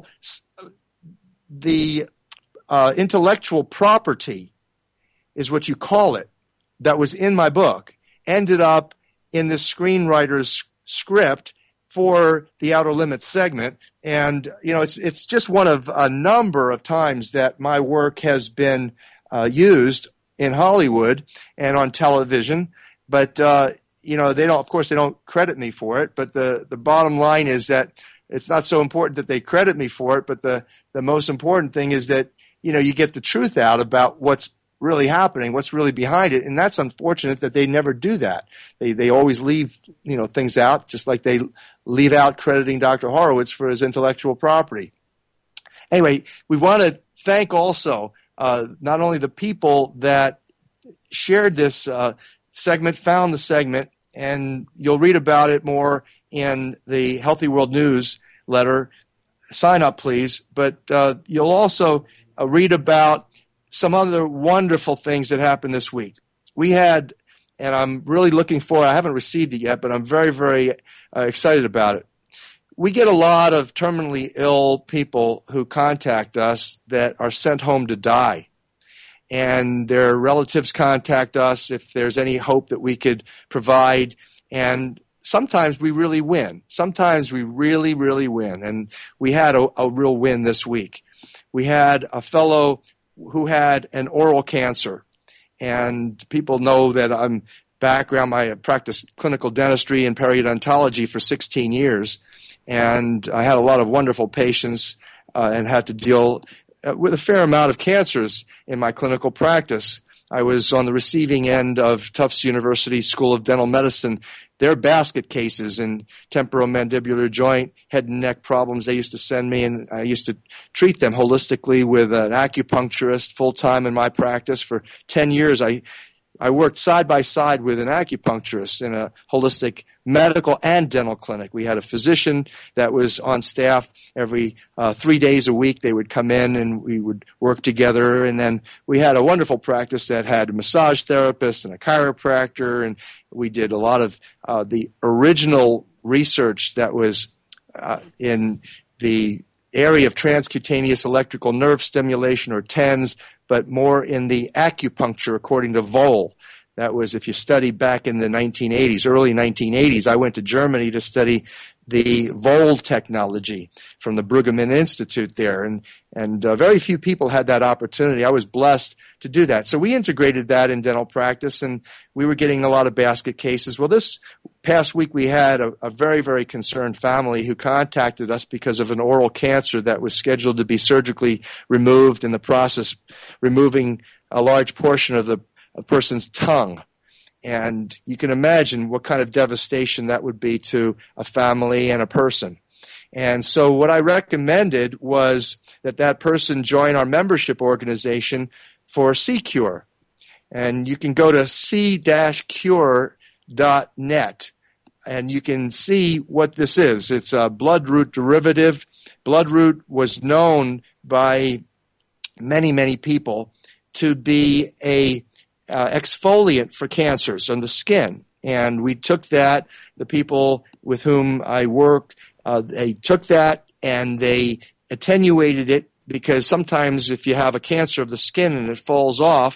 intellectual property is what you call it that was in my book ended up in the screenwriter's script for the Outer Limits segment. And, it's just one of a number of times that my work has been used in Hollywood and on television. But, they don't credit me for it. But the bottom line is that it's not so important that they credit me for it. But the most important thing is that, you get the truth out about what's really happening, what's really behind it, and that's unfortunate that they never do that. They always leave things out, just like they leave out crediting Dr. Horowitz for his intellectual property. Anyway, we want to thank also not only the people that shared this segment, found the segment, and you'll read about it more in the Healthy World newsletter. Sign up, please. But you'll also read about some other wonderful things that happened this week. We had, and I'm really looking forward, I haven't received it yet, but I'm very, very excited about it. We get a lot of terminally ill people who contact us that are sent home to die. And their relatives contact us if there's any hope that we could provide. And sometimes we really win. Sometimes we really, really win. And we had a real win this week. We had a fellow who had an oral cancer. And people know that I practiced clinical dentistry and periodontology for 16 years. And I had a lot of wonderful patients and had to deal with a fair amount of cancers in my clinical practice. I was on the receiving end of Tufts University School of Dental Medicine. Their basket cases in temporomandibular joint, head and neck problems they used to send me, and I used to treat them holistically with an acupuncturist full-time in my practice. For 10 years, I worked side by side with an acupuncturist in a holistic medical and dental clinic. We had a physician that was on staff every 3 days a week. They would come in and we would work together. And then we had a wonderful practice that had a massage therapist and a chiropractor. And we did a lot of the original research that was in the area of transcutaneous electrical nerve stimulation, or TENS, but more in the acupuncture according to Voll. That was, if you study back in the 1980s, early 1980s, I went to Germany to study the Voll technology from the Brueggemann Institute there, and very few people had that opportunity. I was blessed to do that. So we integrated that in dental practice, and we were getting a lot of basket cases. Well, this past week we had a very, very concerned family who contacted us because of an oral cancer that was scheduled to be surgically removed, in the process removing a large portion of the person's tongue. And you can imagine what kind of devastation that would be to a family and a person. And so what I recommended was that person join our membership organization for C-Cure. And you can go to c-cure.net and you can see what this is. It's a bloodroot derivative. Bloodroot was known by many, many people to be a exfoliant for cancers on the skin. And we took that, the people with whom I work, they took that and they attenuated it, because sometimes if you have a cancer of the skin and it falls off,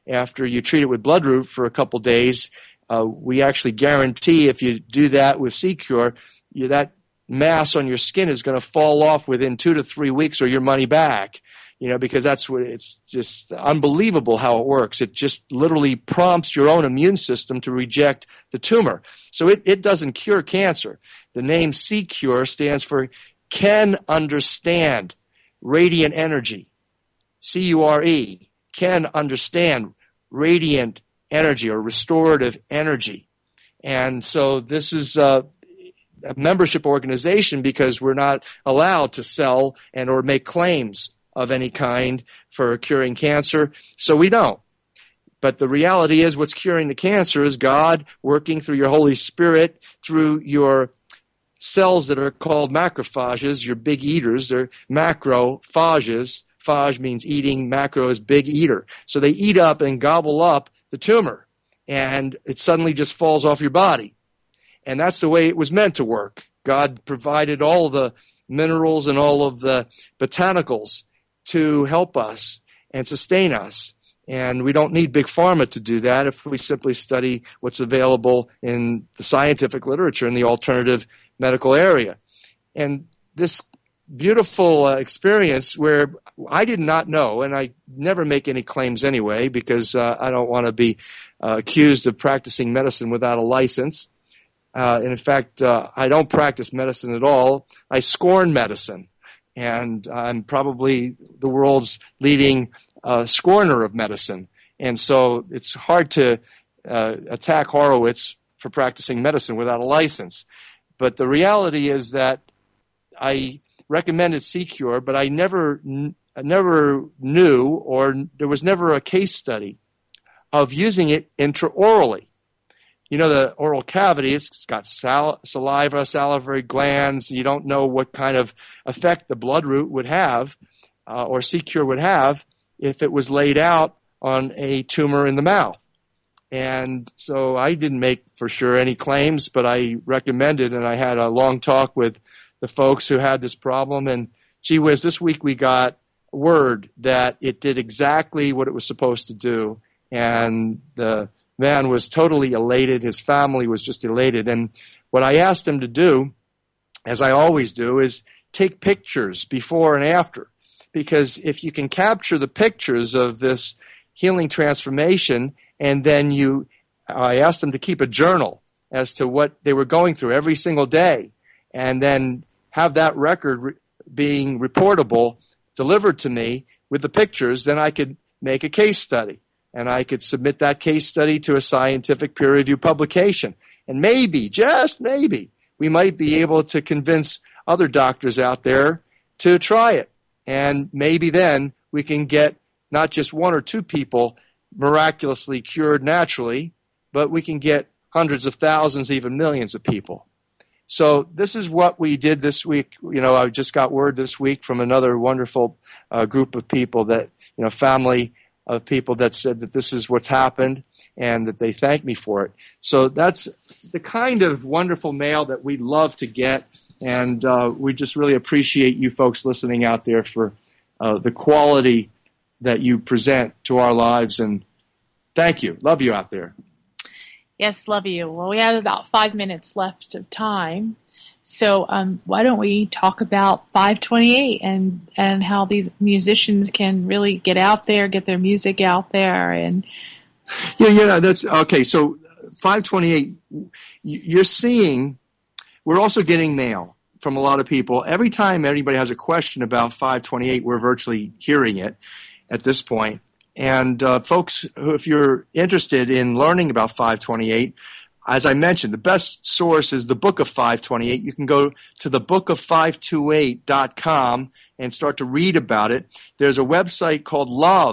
after you treat it with Bloodroot for a couple days. We actually guarantee if you do that with C-Cure, that mass on your skin is going to fall off within 2 to 3 weeks or your money back. Because that's what it's just unbelievable how it works. It just literally prompts your own immune system to reject the tumor. So it doesn't cure cancer. The name C-Cure stands for Can Understand Radiant Energy. C-U-R-E, Can Understand Radiant Energy or Restorative Energy. And so this is a membership organization because we're not allowed to sell and or make claims of any kind for curing cancer, so we don't. But the reality is what's curing the cancer is God working through your Holy Spirit, through your cells that are called macrophages, your big eaters. They're macrophages. Phage means eating, macro is big eater. So they eat up and gobble up the tumor, and it suddenly just falls off your body. And that's the way it was meant to work. God provided all the minerals and all of the botanicals to help us and sustain us. And we don't need big pharma to do that if we simply study what's available in the scientific literature in the alternative medical area. And this beautiful experience where I did not know, and I never make any claims anyway because I don't want to be accused of practicing medicine without a license. And in fact, I don't practice medicine at all. I scorn medicine. And I'm probably the world's leading scorner of medicine. And so it's hard to attack Horowitz for practicing medicine without a license. But the reality is that I recommended C-Cure, but I never knew, or there was never a case study of using it intraorally. The oral cavity, it's got saliva, salivary glands. You don't know what kind of effect the Bloodroot would have or C-Cure would have if it was laid out on a tumor in the mouth. And so I didn't make for sure any claims, but I recommended, and I had a long talk with the folks who had this problem. And gee whiz, this week we got word that it did exactly what it was supposed to do. And the man was totally elated. His family was just elated. And what I asked him to do, as I always do, is take pictures before and after. Because if you can capture the pictures of this healing transformation, and then I asked him to keep a journal as to what they were going through every single day, and then have that record being reportable delivered to me with the pictures, then I could make a case study. And I could submit that case study to a scientific peer-reviewed publication. And maybe, just maybe, we might be able to convince other doctors out there to try it. And maybe then we can get not just 1 or 2 people miraculously cured naturally, but we can get hundreds of thousands, even millions of people. So this is what we did this week. I just got word this week from another wonderful group of people that, family of people that said that this is what's happened and that they thank me for it. So that's the kind of wonderful mail that we love to get, and we just really appreciate you folks listening out there for the quality that you present to our lives, and thank you. Love you out there. Yes, love you. Well, we have about 5 minutes left of time. So why don't we talk about 528 and how these musicians can really get out there, get their music out there, and that's okay. So 528, you're seeing. We're also getting mail from a lot of people. Every time anybody has a question about 528, we're virtually hearing it at this point. And folks, if you're interested in learning about 528. As I mentioned, the best source is the Book of 528. You can go to thebookoffive28.com and start to read about it. There's a website called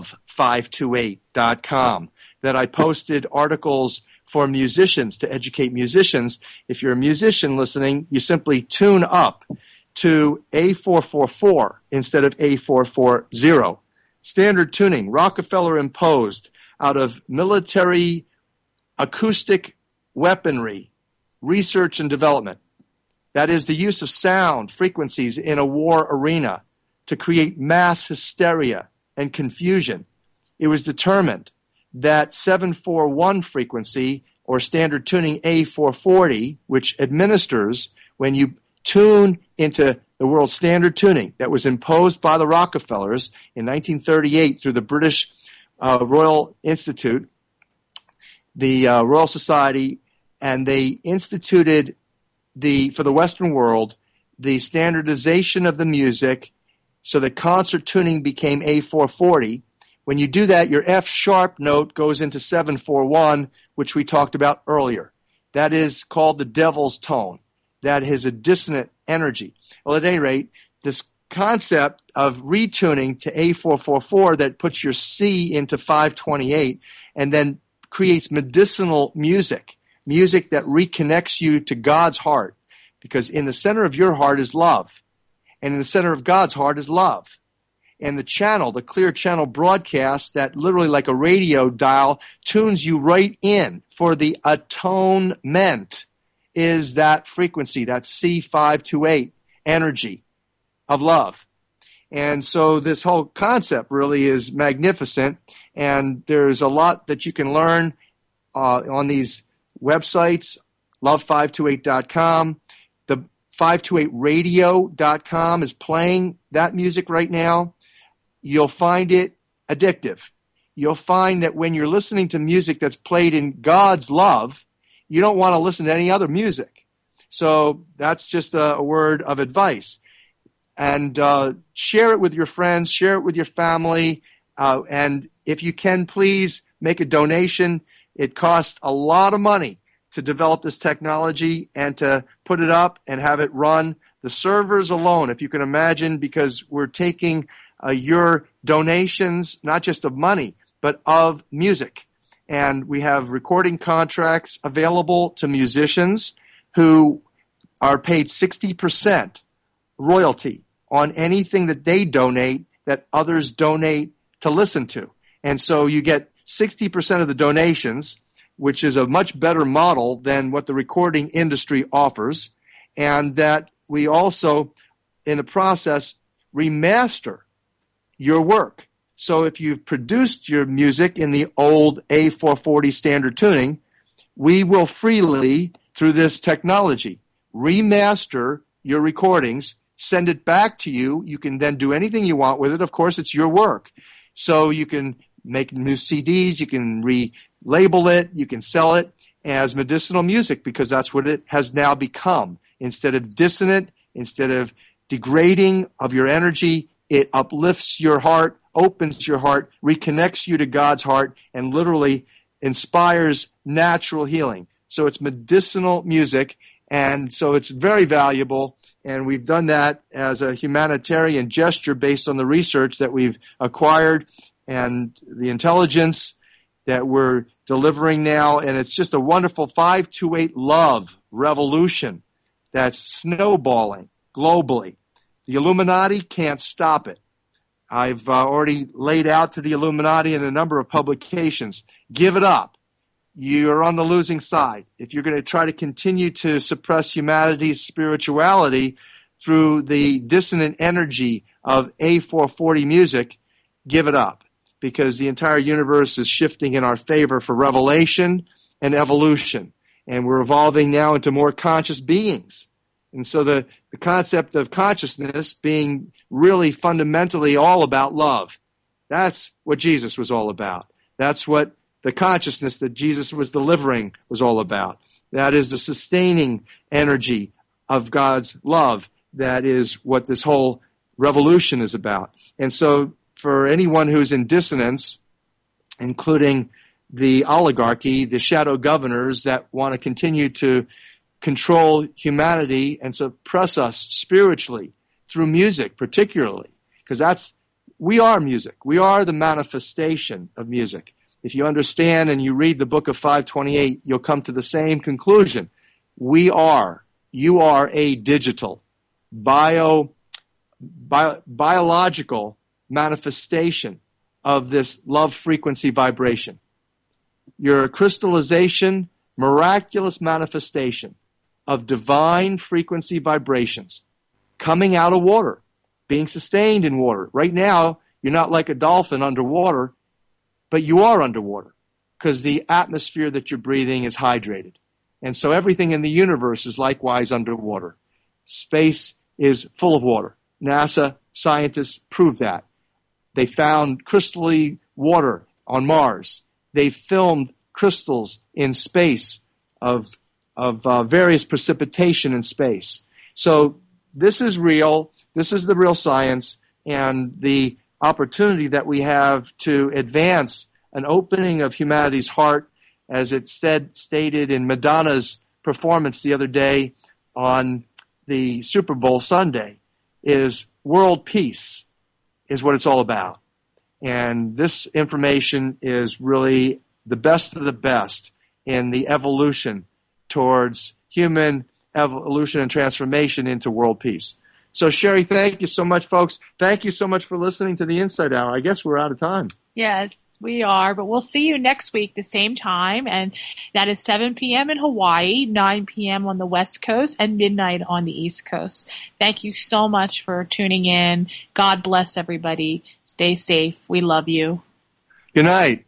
love528.com that I posted articles for musicians to educate musicians. If you're a musician listening, you simply tune up to A444 instead of A440. Standard tuning, Rockefeller imposed out of military acoustic weaponry, research and development. That is the use of sound frequencies in a war arena to create mass hysteria and confusion. It was determined that 741 frequency, or standard tuning A440, which administers when you tune into the world standard tuning that was imposed by the Rockefellers in 1938 through the British Royal Institute, the Royal Society, and they instituted for the Western world the standardization of the music so that concert tuning became A440. When you do that, your F sharp note goes into 741, which we talked about earlier. That is called the devil's tone. That is a dissonant energy. Well, at any rate, this concept of retuning to A444 that puts your C into 528 and then creates medicinal music, music that reconnects you to God's heart, because in the center of your heart is love, and in the center of God's heart is love. And the channel, the clear channel broadcast that literally like a radio dial tunes you right in for the atonement is that frequency, that C528 energy of love. And so this whole concept really is magnificent, and there's a lot that you can learn on these websites, love528.com. The 528radio.com is playing that music right now. You'll find it addictive. You'll find that when you're listening to music that's played in God's love, you don't want to listen to any other music. So that's just a word of advice. And share it with your friends, share it with your family, and if you can, please make a donation. It costs a lot of money to develop this technology and to put it up and have it run. The servers alone, if you can imagine, because we're taking your donations, not just of money, but of music. And we have recording contracts available to musicians who are paid 60% royalty on anything that they donate that others donate to listen to. And so you get 60% of the donations, which is a much better model than what the recording industry offers, and that we also, in the process, remaster your work. So if you've produced your music in the old A440 standard tuning, we will freely, through this technology, remaster your recordings, send it back to you. You can then do anything you want with it. Of course, it's your work. So you can make new CDs, you can relabel it, you can sell it as medicinal music, because that's what it has now become. Instead of dissonant, instead of degrading of your energy, it uplifts your heart, opens your heart, reconnects you to God's heart, and literally inspires natural healing. So it's medicinal music, and so it's very valuable, and we've done that as a humanitarian gesture based on the research that we've acquired and the intelligence that we're delivering now, and it's just a wonderful 528 love revolution that's snowballing globally. The Illuminati can't stop it. I've already laid out to the Illuminati in a number of publications. Give it up. You're on the losing side. If you're going to try to continue to suppress humanity's spirituality through the dissonant energy of A440 music, give it up, because the entire universe is shifting in our favor for revelation and evolution. And we're evolving now into more conscious beings. And so the concept of consciousness being really fundamentally all about love. That's what Jesus was all about. That's what the consciousness that Jesus was delivering was all about. That is the sustaining energy of God's love. That is what this whole revolution is about. And so for anyone who's in dissonance, including the oligarchy, the shadow governors that want to continue to control humanity and suppress us spiritually through music particularly, because we are music. We are the manifestation of music. If you understand and you read the book of 528, you'll come to the same conclusion. You are a digital, biological manifestation of this love frequency vibration. You're a crystallization, miraculous manifestation of divine frequency vibrations coming out of water, being sustained in water. Right now, you're not like a dolphin underwater, but you are underwater. because the atmosphere that you're breathing is hydrated. And so everything in the universe is likewise underwater. Space is full of water. NASA scientists proved that. They found crystalline water on Mars. They filmed crystals in space of various precipitation in space. So this is real. This is the real science, and the opportunity that we have to advance an opening of humanity's heart, as it stated in Madonna's performance the other day on the Super Bowl Sunday, is world peace, is what it's all about. And this information is really the best of the best in the evolution towards human evolution and transformation into world peace. So, Sherry, thank you so much, folks. Thank you so much for listening to the Insight Hour. I guess we're out of time. Yes, we are, but we'll see you next week, the same time, and that is 7 p.m. in Hawaii, 9 p.m. on the West Coast, and midnight on the East Coast. Thank you so much for tuning in. God bless everybody. Stay safe. We love you. Good night.